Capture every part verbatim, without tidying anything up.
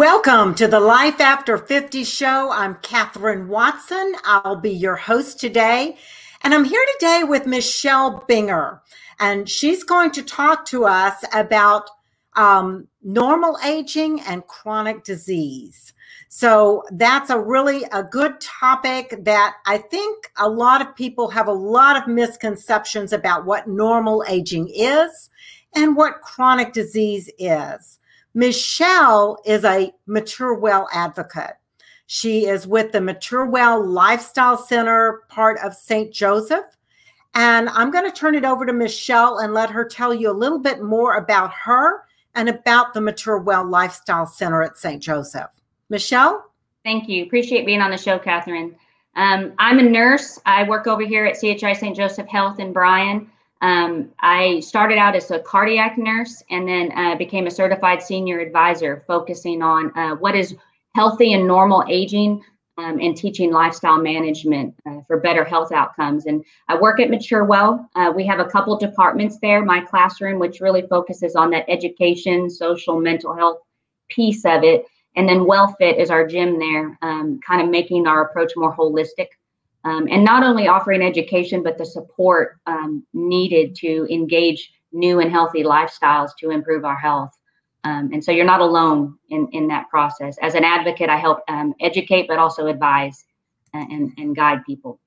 Welcome to the Life After fifty show. I'm Katherine Watson. I'll be your host today. And I'm here today with Michelle Binger. And she's going to talk to us about um, normal aging and chronic disease. So that's a really a good topic that I think a lot of people have a lot of misconceptions about what normal aging is and what chronic disease is. Michelle is a Mature Well advocate. She is with the Mature Well Lifestyle Center, part of Saint Joseph. And I'm going to turn it over to Michelle and let her tell you a little bit more about her and about the Mature Well Lifestyle Center at Saint Joseph. Michelle? Thank you. Appreciate being on the show, Katherine. Um, I'm a nurse. I work over here at C H I Saint Joseph Health in Bryan. Um, I started out as a cardiac nurse and then uh, became a certified senior advisor, focusing on uh, what is healthy and normal aging um, and teaching lifestyle management uh, for better health outcomes. And I work at Mature Well. Uh, we have a couple departments there. My classroom, which really focuses on that education, social, mental health piece of it. And then WellFit is our gym there, um, kind of making our approach more holistic. Um, and not only offering education, but the support um, needed to engage new and healthy lifestyles to improve our health. Um, and so you're not alone in, in that process. As an advocate, I help um, educate, but also advise and, and guide people.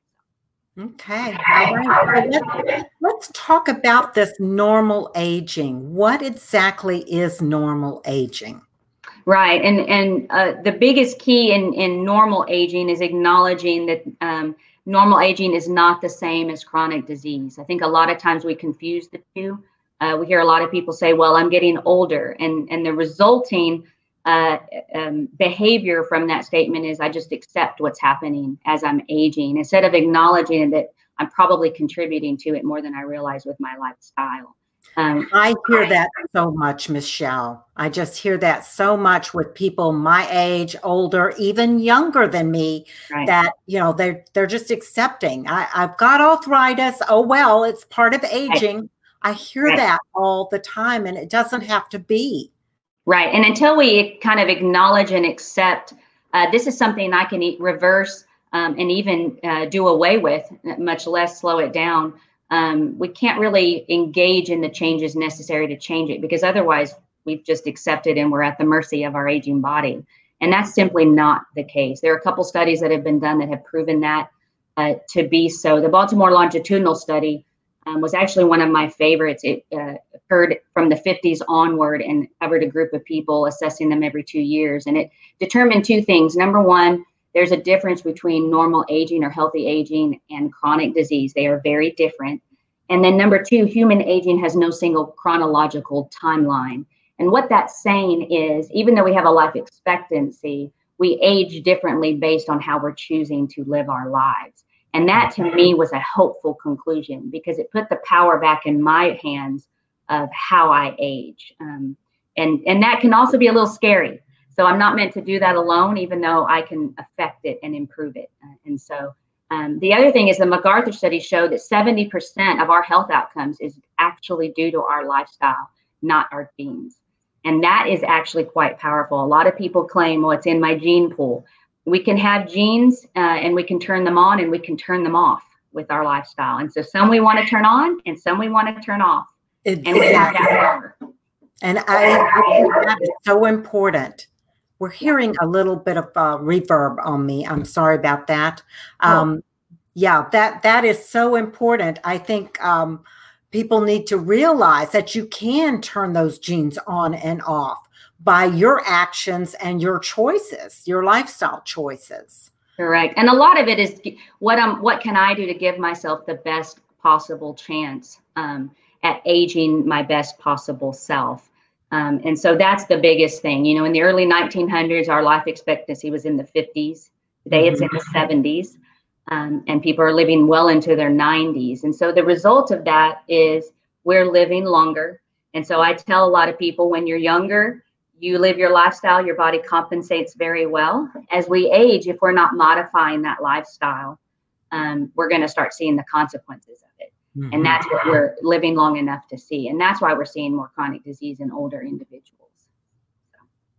Okay. All right. So let's, let's talk about this normal aging. What exactly is normal aging? Right. And and uh, the biggest key in, in normal aging is acknowledging that um, normal aging is not the same as chronic disease. I think a lot of times we confuse the two. Uh, we hear a lot of people say, well, I'm getting older. And, and the resulting uh, um, behavior from that statement is I just accept what's happening as I'm aging, instead of acknowledging that I'm probably contributing to it more than I realize with my lifestyle. Um, I hear that so much, Michelle. I just hear that so much with people my age, older, even younger than me, right. that, you know, they're, they're just accepting. I, I've got arthritis. Oh, well, it's part of aging. Right. I hear right. that all the time, and it doesn't have to be. Right. And until we kind of acknowledge and accept, uh, this is something I can reverse um, and even uh, do away with, much less slow it down. Um, we can't really engage in the changes necessary to change it, because otherwise we've just accepted and we're at the mercy of our aging body. And that's simply not the case. There are a couple studies that have been done that have proven that uh, to be so. The Baltimore longitudinal study um, was actually one of my favorites. It uh, occurred from the fifties onward and covered a group of people, assessing them every two years. And it determined two things. Number one, there's a difference between normal aging or healthy aging and chronic disease. They are very different. And then number two, human aging has no single chronological timeline. And what that's saying is, even though we have a life expectancy, we age differently based on how we're choosing to live our lives. And that to me was a hopeful conclusion, because it put the power back in my hands of how I age. Um, and, and that can also be a little scary. So I'm not meant to do that alone, even though I can affect it and improve it. Uh, and so um, the other thing is the MacArthur study showed that seventy percent of our health outcomes is actually due to our lifestyle, not our genes. And that is actually quite powerful. A lot of people claim, well, it's in my gene pool. We can have genes uh, and we can turn them on and we can turn them off with our lifestyle. And so some we want to turn on and some we want to turn off. Exactly. And we have that power. And I, I think that is so important. We're hearing a little bit of uh, reverb on me. I'm sorry about that. Um, oh. Yeah, that that is so important. I think um, people need to realize that you can turn those genes on and off by your actions and your choices, your lifestyle choices. Correct. And a lot of it is what I'm, what can I do to give myself the best possible chance um, at aging my best possible self. Um, and so that's the biggest thing. You know, in the early nineteen hundreds, our life expectancy was in the fifties. Today mm-hmm. it's in the seventies. Um, and people are living well into their nineties. And so the result of that is we're living longer. And so I tell a lot of people, when you're younger, you live your lifestyle, your body compensates very well. As we age, if we're not modifying that lifestyle, um, we're going to start seeing the consequences of it. Mm-hmm. And that's what we're living long enough to see. And that's why we're seeing more chronic disease in older individuals.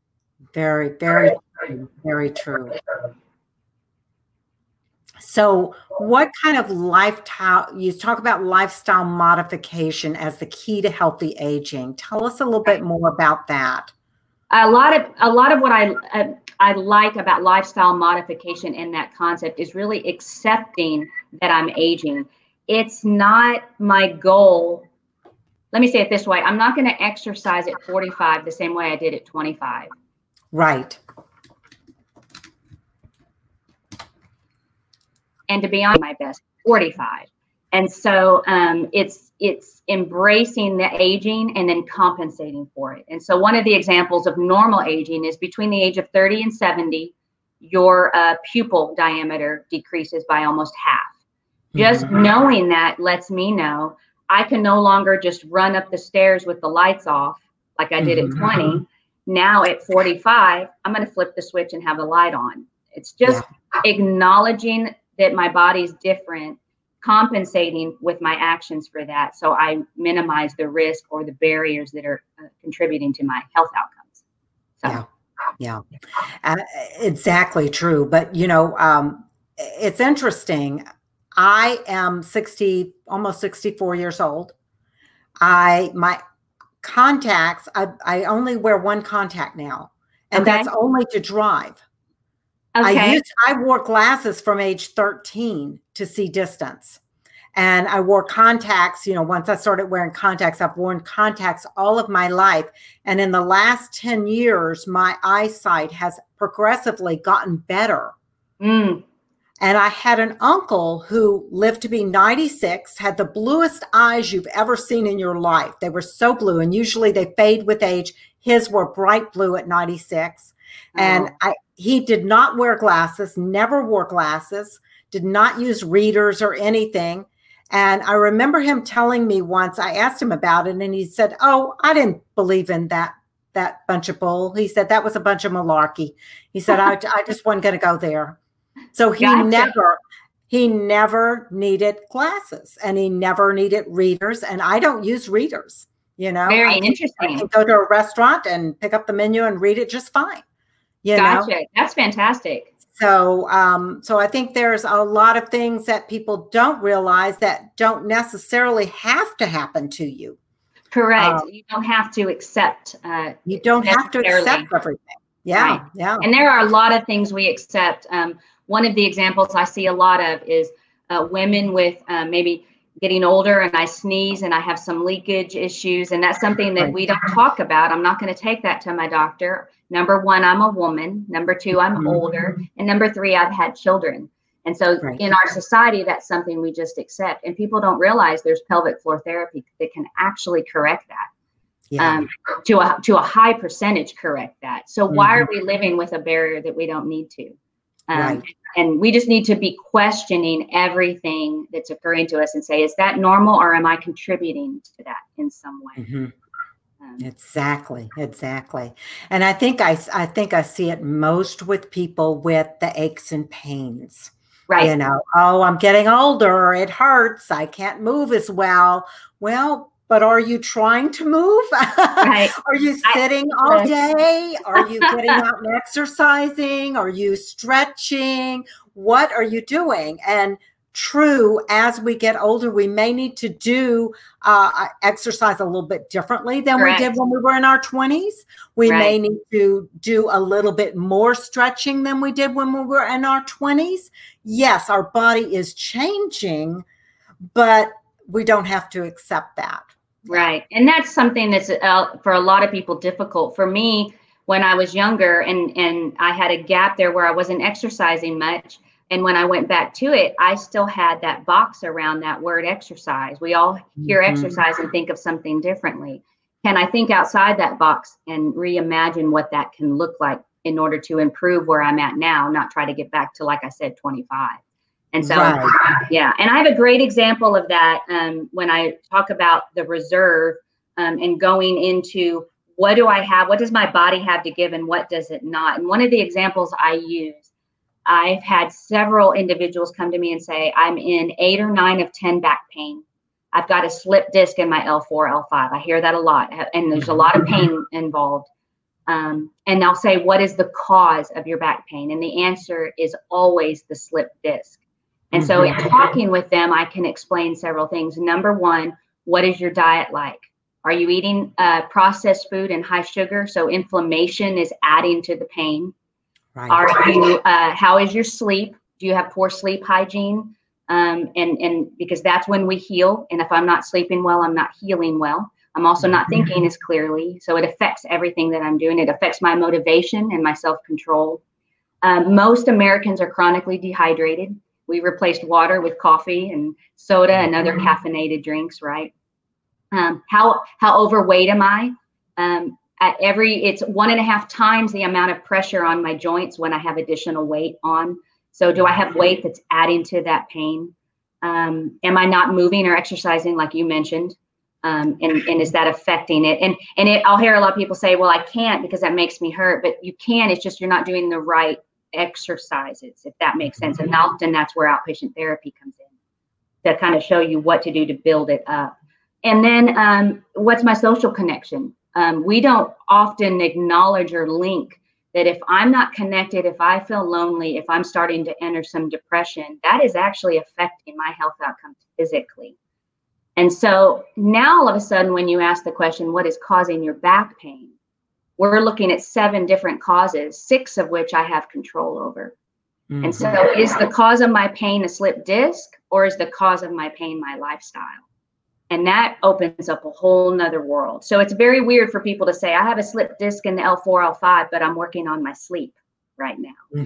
Very, very, true. Very true. So what kind of lifestyle, you talk about lifestyle modification as the key to healthy aging. Tell us a little bit more about that. A lot of a lot of what I uh, I like about lifestyle modification and that concept is really accepting that I'm aging. It's not my goal. Let me say it this way. I'm not going to exercise at forty-five the same way I did at twenty-five. Right. And to be honest, my best, forty-five. And so um, it's it's embracing the aging and then compensating for it. And so one of the examples of normal aging is between the age of thirty and seventy, your uh, pupil diameter decreases by almost half. Just mm-hmm. knowing that lets me know I can no longer just run up the stairs with the lights off like I did mm-hmm. at twenty. Now at forty-five, I'm going to flip the switch and have the light on. It's just yeah. acknowledging that my body's different, compensating with my actions for that. So I minimize the risk or the barriers that are uh, contributing to my health outcomes. So. Yeah, yeah, uh, exactly true. But, you know, um, it's interesting. I am sixty, almost sixty-four years old. I, my contacts, I, I only wear one contact now, and okay. that's only to drive. Okay. I used, I wore glasses from age thirteen to see distance. And I wore contacts, you know, once I started wearing contacts, I've worn contacts all of my life. And in the last ten years, my eyesight has progressively gotten better. Mm. And I had an uncle who lived to be ninety-six, had the bluest eyes you've ever seen in your life. They were so blue, and usually they fade with age. His were bright blue at ninety-six. Oh. And I, he did not wear glasses, never wore glasses, did not use readers or anything. And I remember him telling me once, I asked him about it, and he said, oh, I didn't believe in that, that bunch of bull. He said, that was a bunch of malarkey. He said, I, I just wasn't going to go there. So he gotcha. never, he never needed glasses, and he never needed readers. And I don't use readers, you know. Very I can, interesting. I can go to a restaurant and pick up the menu and read it just fine. You gotcha. know? That's fantastic. So, um, so I think there's a lot of things that people don't realize that don't necessarily have to happen to you. Correct. Um, you don't have to accept. Uh, you don't have to accept everything. Yeah, right. yeah. And there are a lot of things we accept. Um, one of the examples I see a lot of is uh, women with uh, maybe getting older, and I sneeze and I have some leakage issues, and that's something that right. we don't talk about. I'm not going to take that to my doctor. Number one, I'm a woman. Number two, I'm mm-hmm. older. And number three, I've had children. And so right. in our society, that's something we just accept. And people don't realize there's pelvic floor therapy that can actually correct that. Yeah. Um, to a to a high percentage correct that. So mm-hmm. why are we living with a barrier that we don't need to? Um, right. And we just need to be questioning everything that's occurring to us and say, is that normal, or am I contributing to that in some way? Mm-hmm. Um, exactly, exactly. And I think I, I think I see it most with people with the aches and pains. Right. You know, oh, I'm getting older. It hurts. I can't move as well. Well, but are you trying to move? Right. Are you sitting I, all day? Are you getting out and exercising? Are you stretching? What are you doing? And true, as we get older, we may need to do uh, exercise a little bit differently than Correct. we did when we were in our twenties. We right. may need to do a little bit more stretching than we did when we were in our twenties. Yes, our body is changing, but we don't have to accept that. Right. And that's something that's uh, for a lot of people difficult. For me, when I was younger and, and I had a gap there where I wasn't exercising much. And when I went back to it, I still had that box around that word exercise. We all hear mm-hmm. exercise and think of something differently. Can I think outside that box and reimagine what that can look like in order to improve where I'm at now, not try to get back to, like I said, twenty-five. And so, right. yeah, and I have a great example of that um, when I talk about the reserve um, and going into what do I have, what does my body have to give and what does it not? And one of the examples I use, I've had several individuals come to me and say, I'm in eight or nine of ten back pain. I've got a slip disc in my L four, L five. I hear that a lot. And there's a lot of pain involved. Um, and I'll say, what is the cause of your back pain? And the answer is always the slip disc. And so in talking with them, I can explain several things. Number one, what is your diet like? Are you eating uh, processed food and high sugar? So inflammation is adding to the pain. Right. Are you, uh, how is your sleep? Do you have poor sleep hygiene? Um, and, and because that's when we heal. And if I'm not sleeping well, I'm not healing well. I'm also not thinking as clearly. So it affects everything that I'm doing. It affects my motivation and my self-control. Um, most Americans are chronically dehydrated. We replaced water with coffee and soda and other caffeinated drinks, right? Um, how how overweight am I? Um, at every, it's one and a half times the amount of pressure on my joints when I have additional weight on. So do I have weight that's adding to that pain? Um, am I not moving or exercising like you mentioned? Um, and, and is that affecting it? And and it, I'll hear a lot of people say, well, I can't because that makes me hurt. But you can, it's just you're not doing the right exercises, if that makes sense. And often that's where outpatient therapy comes in, to kind of show you what to do to build it up. And then um, what's my social connection? Um, we don't often acknowledge or link that if I'm not connected, if I feel lonely, if I'm starting to enter some depression, that is actually affecting my health outcomes physically. And so now all of a sudden, when you ask the question, what is causing your back pain? We're looking at seven different causes, six of which I have control over. Mm-hmm. And so is the cause of my pain a slip disc, or is the cause of my pain my lifestyle? And that opens up a whole nother world. So it's very weird for people to say, I have a slip disc in the L four, L five, but I'm working on my sleep right now.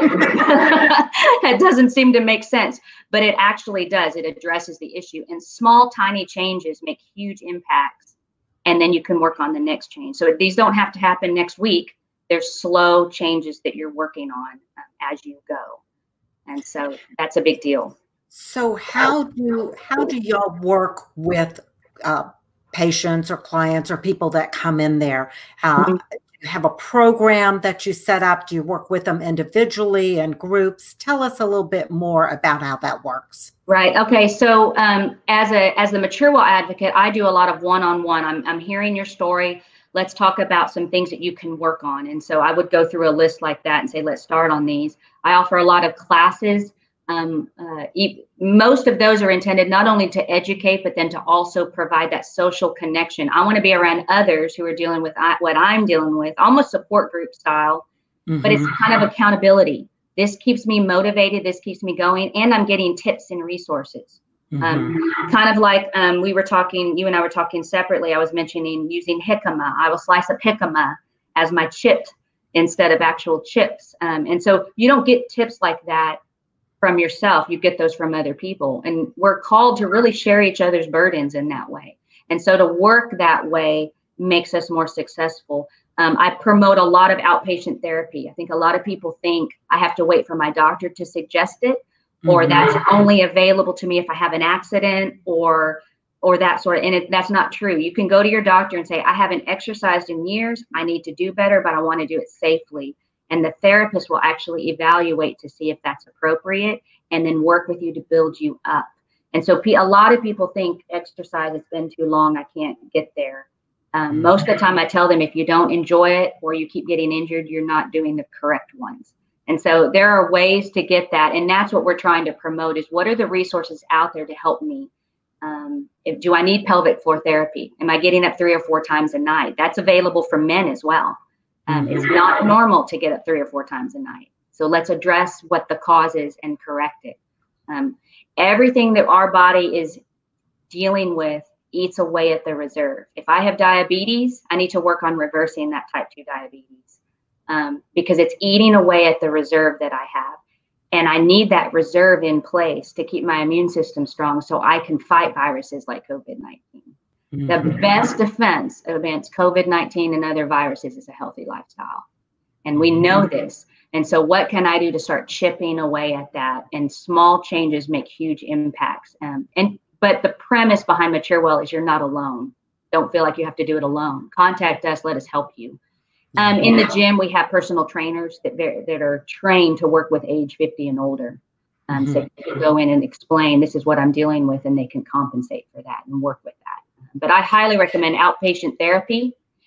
It doesn't seem to make sense, but it actually does. It addresses the issue. And small, tiny changes make huge impacts. And then you can work on the next change. So these don't have to happen next week. There's slow changes that you're working on um, as you go. And so that's a big deal. So how do how do y'all work with uh, patients or clients or people that come in there? Uh, mm-hmm. Do you have a program that you set up? Do you work with them individually and groups? Tell us a little bit more about how that works. Right. Okay. So um, as a as the Mature Well advocate, I do a lot of one-on-one. I'm I'm hearing your story. Let's talk about some things that you can work on. And so I would go through a list like that and say, let's start on these. I offer a lot of classes. Um, uh, e- most of those are intended not only to educate, but then to also provide that social connection. I want to be around others who are dealing with I- what I'm dealing with, almost support group style, mm-hmm. but it's kind of accountability. This keeps me motivated. This keeps me going. And I'm getting tips and resources. Mm-hmm. Um, kind of like um, we were talking, you and I were talking separately. I was mentioning using jicama. I will slice up jicama as my chip instead of actual chips. Um, and so you don't get tips like that from yourself. You get those from other people. And we're called to really share each other's burdens in that way. And so to work that way makes us more successful. Um, I promote a lot of outpatient therapy. I think a lot of people think I have to wait for my doctor to suggest it, or mm-hmm. that's only available to me if I have an accident or or that sort of, and it, that's not true. You can go to your doctor and say, I haven't exercised in years. I need to do better, but I want to do it safely. And the therapist will actually evaluate to see if that's appropriate and then work with you to build you up. And so a lot of people think exercise has been too long, I can't get there. Um, mm-hmm. Most of the time I tell them if you don't enjoy it or you keep getting injured, you're not doing the correct ones. And so there are ways to get that. And that's what we're trying to promote is what are the resources out there to help me? Um, if, do I need pelvic floor therapy? Am I getting up three or four times a night? That's available for men as well. Um, mm-hmm. It's not normal to get up three or four times a night. So let's address what the cause is and correct it. Um, everything that our body is dealing with eats away at the reserve. If I have diabetes, I need to work on reversing that type two diabetes um, because it's eating away at the reserve that I have. And I need that reserve in place to keep my immune system strong so I can fight viruses like COVID nineteen. Mm-hmm. The best defense against COVID nineteen and other viruses is a healthy lifestyle. And we know this. And so what can I do to start chipping away at that? And small changes make huge impacts. Um, and but the premise behind Mature Well is you're not alone. Don't feel like you have to do it alone. Contact us. Let us help you. Um, in the gym, we have personal trainers that that are trained to work with age fifty and older. Um, mm-hmm. So you can go in and explain, this is what I'm dealing with, and they can compensate for that and work with that. But I highly recommend outpatient therapy.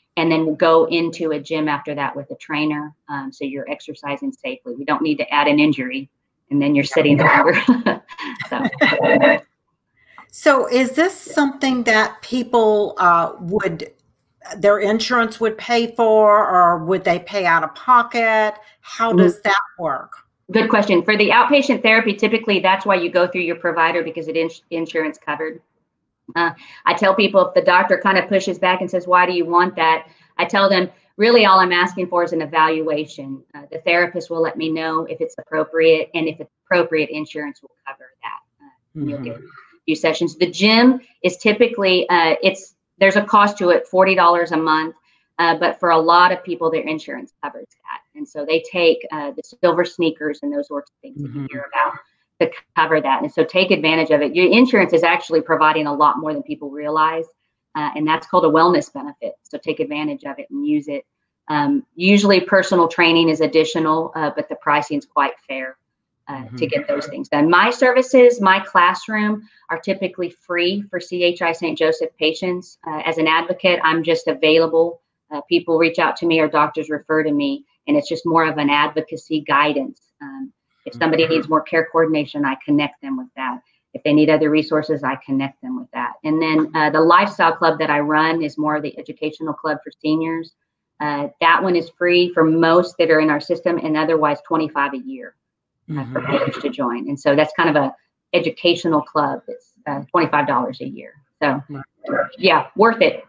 and then go into a gym after that with a trainer. Um, so you're exercising safely. We don't need to add an injury, and then you're sitting longer. so. so is this something that people uh, would, their insurance would pay for, or would they pay out of pocket? How does that work? Good question. For the outpatient therapy, typically that's why you go through your provider, because it is insurance covered. Uh, I tell people, if the doctor kind of pushes back and says, why do you want that? I tell them, really all I'm asking for is an evaluation. Uh, the therapist will let me know if it's appropriate, and if it's appropriate, insurance will cover that. Uh, mm-hmm. You'll get a few sessions. The gym is typically, uh, it's there's a cost to it, forty dollars a month. Uh, but for a lot of people, their insurance covers that. And so they take uh, the silver sneakers and those sorts of things mm-hmm. that you hear about to cover that. And so take advantage of it. Your insurance is actually providing a lot more than people realize. Uh, and that's called a wellness benefit. So take advantage of it and use it. Um, usually personal training is additional, uh, but the pricing is quite fair uh, mm-hmm. to get those things done. My services, my classroom are typically free for C H I Saint Joseph patients. Uh, as an advocate, I'm just available. Uh, people reach out to me or doctors refer to me, and it's just more of an advocacy guidance. Um, if somebody needs more care coordination, I connect them with that. If they need other resources, I connect them with that. And then uh, the lifestyle club that I run is more of the educational club for seniors. Uh, that one is free for most that are in our system, and otherwise twenty-five dollars a year uh, mm-hmm. for patients to join. And so that's kind of a educational club. It's uh, twenty-five dollars a year. So yeah, worth it.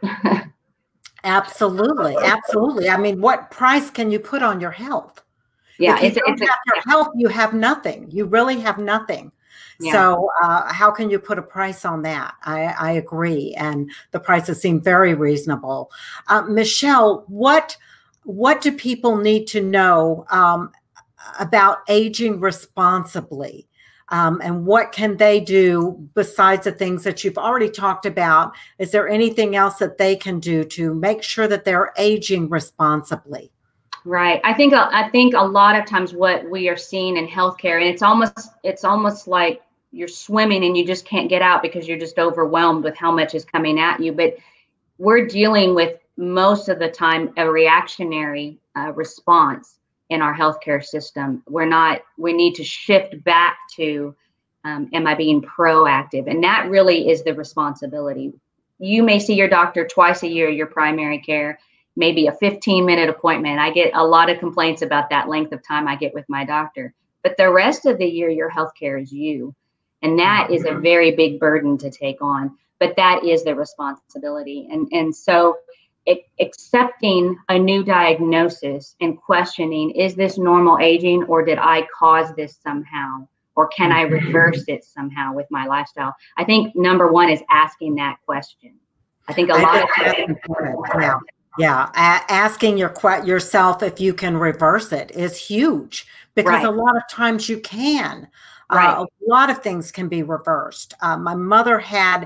Absolutely. Absolutely. I mean, what price can you put on your health? Yeah. If you it's, don't it's have a, your health, you have nothing. You really have nothing. Yeah. So uh, how can you put a price on that? I, I agree. And the prices seem very reasonable. Uh, Michelle, what, what do people need to know um, about aging responsibly? Um, and what can they do besides the things that you've already talked about? Is there anything else that they can do to make sure that they're aging responsibly? Right. I think I think a lot of times what we are seeing in healthcare, and it's almost it's almost like you're swimming and you just can't get out because you're just overwhelmed with how much is coming at you. But we're dealing with most of the time a reactionary uh, response in our healthcare system. We're not, we need to shift back to, um, am I being proactive? And that really is the responsibility. You may see your doctor twice a year, your primary care, maybe a fifteen minute appointment. I get a lot of complaints about that length of time I get with my doctor, but the rest of the year, your healthcare is you. And that is a very big burden to take on, but that is the responsibility. And, and so It, accepting a new diagnosis and questioning, is this normal aging, or did I cause this somehow, or can I reverse it somehow with my lifestyle? I think number one is asking that question. I think a lot of times, yeah, yeah. A- asking your yourself if you can reverse it is huge, because right. a lot of times you can. Right. Uh, a lot of things can be reversed. Uh, my mother had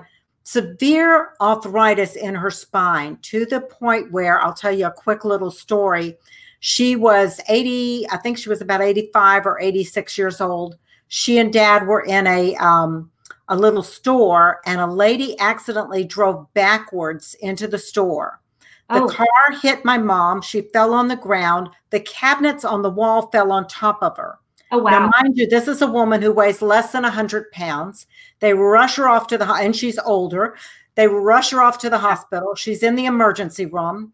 severe arthritis in her spine, to the point where, I'll tell you a quick little story. She was eighty, I think she was about eighty-five or eighty-six years old. She and Dad were in a um, a little store, and a lady accidentally drove backwards into the store. The oh. car hit my mom. She fell on the ground. The cabinets on the wall fell on top of her. Oh, wow. Now, mind you, this is a woman who weighs less than one hundred pounds. They rush her off to the, and she's older. They rush her off to the hospital. She's in the emergency room.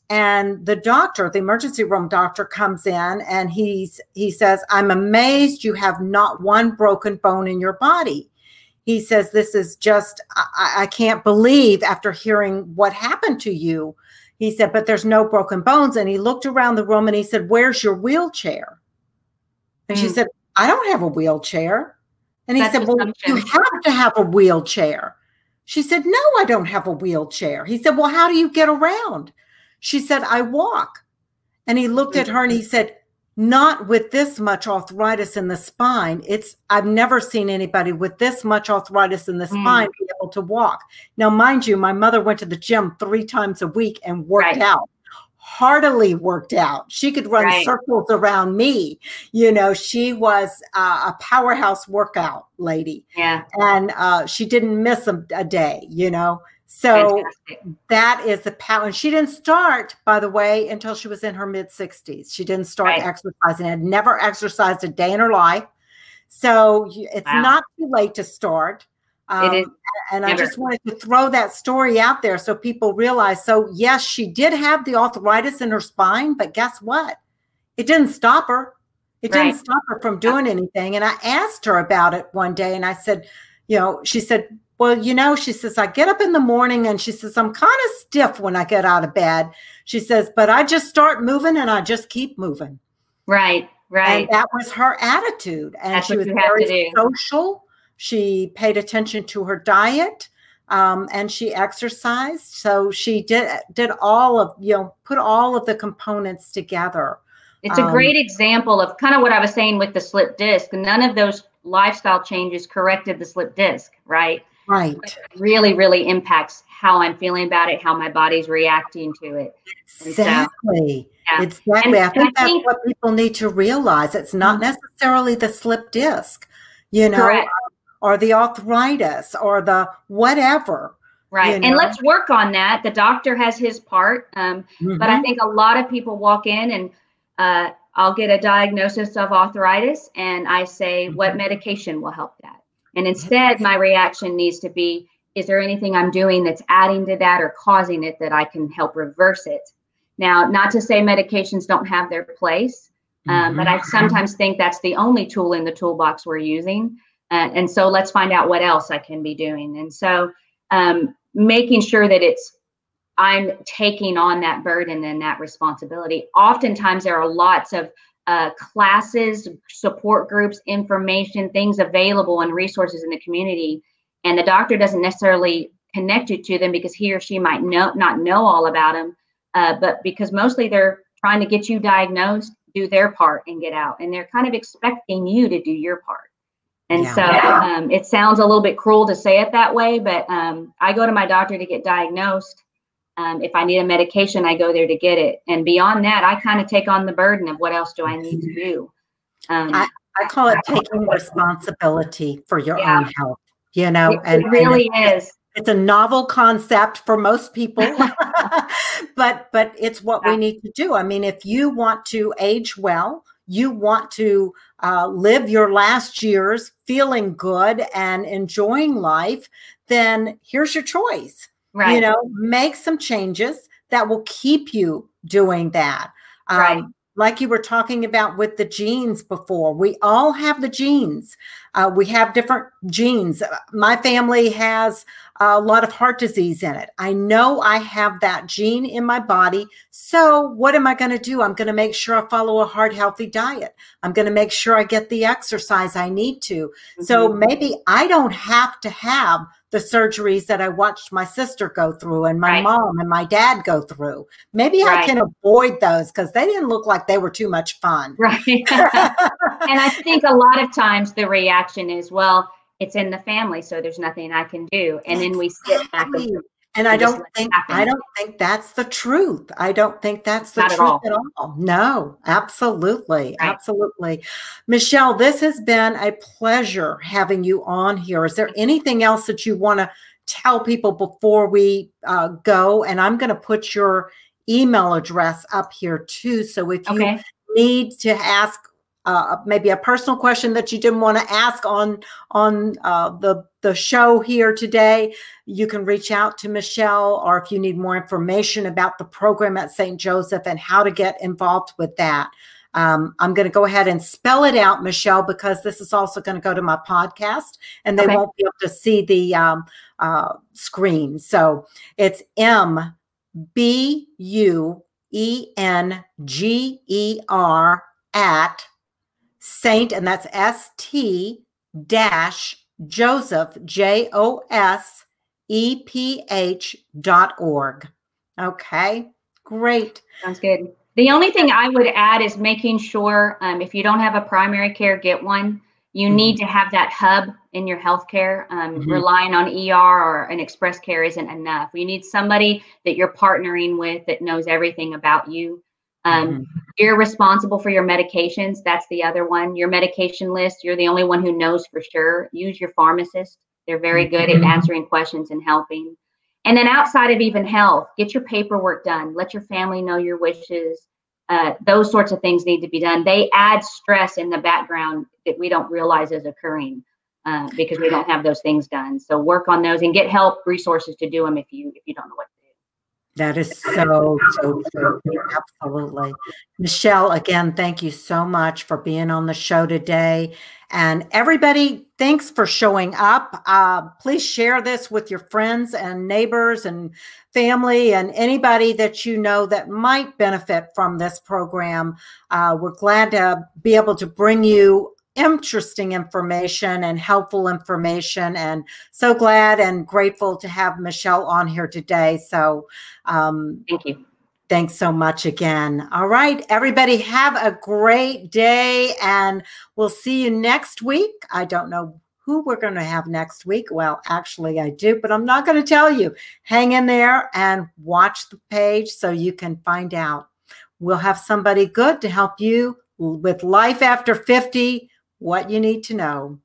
And the doctor, the emergency room doctor, comes in, and he's, he says, I'm amazed you have not one broken bone in your body. He says, this is just, I, I can't believe, after hearing what happened to you. He said, but there's no broken bones. And he looked around the room and he said, where's your wheelchair? And she said, I don't have a wheelchair. And he That's said, well, you have to have a wheelchair. She said, no, I don't have a wheelchair. He said, well, how do you get around? She said, I walk. And he looked at her and he said, not with this much arthritis in the spine. It's, I've never seen anybody with this much arthritis in the mm. spine be able to walk. Now, mind you, my mother went to the gym three times a week and worked right. out. Heartily worked out. She could run right. circles around me. You know, she was uh, a powerhouse workout lady. Yeah. And uh, she didn't miss a, a day, you know. So Fantastic. that is the power. And she didn't start, by the way, until she was in her mid sixties. She didn't start Right. exercising, had never exercised a day in her life. So it's Wow. not too late to start. It is Um, and never. I just wanted to throw that story out there so people realize. So yes, she did have the arthritis in her spine, but guess what? It didn't stop her. It Right. didn't stop her from doing anything. And I asked her about it one day, and I said, you know, she said, well, you know, she says, I get up in the morning and she says, I'm kind of stiff when I get out of bed. She says, but I just start moving and I just keep moving. Right, right. And that was her attitude. And That's she what was you have to very do. social. She paid attention to her diet, um, and she exercised. So she did did all of, you know, put all of the components together. It's a Um, great example of kind of what I was saying with the slip disc. None of those lifestyle changes corrected the slip disc, right? Right. It really, really impacts how I'm feeling about it, how my body's reacting to it. Exactly. So, yeah. Exactly. And, I think I that's think, what people need to realize. It's not mm-hmm. necessarily the slip disc, you know, Correct. or the arthritis or the whatever. Right. You know? And let's work on that. The doctor has his part. Um, mm-hmm. But I think a lot of people walk in and uh, I'll get a diagnosis of arthritis and I say, mm-hmm. what medication will help that? And instead, my reaction needs to be, is there anything I'm doing that's adding to that or causing it that I can help reverse it? Now, not to say medications don't have their place, um, mm-hmm. but I sometimes think that's the only tool in the toolbox we're using. Uh, and so let's find out what else I can be doing. And so um, making sure that it's, I'm taking on that burden and that responsibility. Oftentimes there are lots of uh, classes, support groups, information, things available and resources in the community. And the doctor doesn't necessarily connect you to them because he or she might know, not know all about them, uh, but because mostly they're trying to get you diagnosed, do their part and get out. And they're kind of expecting you to do your part. And yeah. so um, it sounds a little bit cruel to say it that way, but um, I go to my doctor to get diagnosed. Um, if I need a medication, I go there to get it. And beyond that, I kind of take on the burden of what else do I need to do. Um, I, I call it taking responsibility for your yeah. own health, you know, it, and it really and it's, is. It's a novel concept for most people, but but it's what yeah. we need to do. I mean, if you want to age well, you want to uh, live your last years feeling good and enjoying life, then here's your choice. Right. You know, make some changes that will keep you doing that. Um, right. Like you were talking about with the genes before, we all have the genes. Uh, we have different genes. My family has a lot of heart disease in it. I know I have that gene in my body. So what am I going to do? I'm going to make sure I follow a heart healthy diet. I'm going to make sure I get the exercise I need to. Mm-hmm. So maybe I don't have to have the surgeries that I watched my sister go through and my right. mom and my dad go through. Maybe right. I can avoid those because they didn't look like they were too much fun. Right. And I think a lot of times the reaction is, well, it's in the family, so there's nothing I can do. And then we sit back and, and, and I don't think I don't think that's the truth. I don't think that's the Not truth at all. at all. No, absolutely. Right. Absolutely. Michelle, this has been a pleasure having you on here. Is there anything else that you want to tell people before we uh, go? And I'm going to put your email address up here too. So if you okay. need to ask Uh, maybe a personal question that you didn't want to ask on on uh, the the show here today, you can reach out to Michelle, or if you need more information about the program at Saint Joseph and how to get involved with that. Um, I'm going to go ahead and spell it out, Michelle, because this is also going to go to my podcast and they okay. won't be able to see the um, uh, screen. So it's M B U E N G E R at Saint, and that's S T dash Joseph, J O S E P H dot org. Okay, great. Sounds good. The only thing I would add is making sure um, if you don't have a primary care, get one. You mm-hmm. need to have that hub in your healthcare. Um, mm-hmm. Relying on E R or an express care isn't enough. You need somebody that you're partnering with that knows everything about you. Um, mm-hmm. You're responsible for your medications. That's the other one. Your medication list, you're the only one who knows for sure. Use your pharmacist. They're very good at answering questions and helping. And then outside of even health, get your paperwork done. Let your family know your wishes. Uh, those sorts of things need to be done. They add stress in the background that we don't realize is occurring uh, because we don't have those things done. So work on those and get help, resources to do them if you if you don't know what to do. That is so, so true. Absolutely. Michelle, again, thank you so much for being on the show today. And everybody, thanks for showing up. Uh, please share this with your friends and neighbors and family and anybody that you know that might benefit from this program. Uh, we're glad to be able to bring you interesting information and helpful information, and so glad and grateful to have Michelle on here today. So um, thank you. Thanks so much again. All right, everybody, have a great day, and we'll see you next week. I don't know who we're going to have next week. Well, actually I do, but I'm not going to tell you. Hang in there and watch the page so you can find out. We'll have somebody good to help you with life after fifty, what you need to know.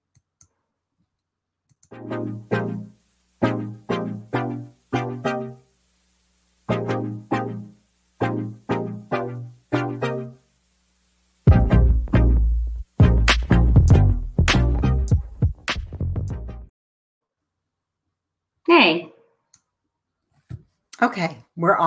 Hey. Okay, we're on.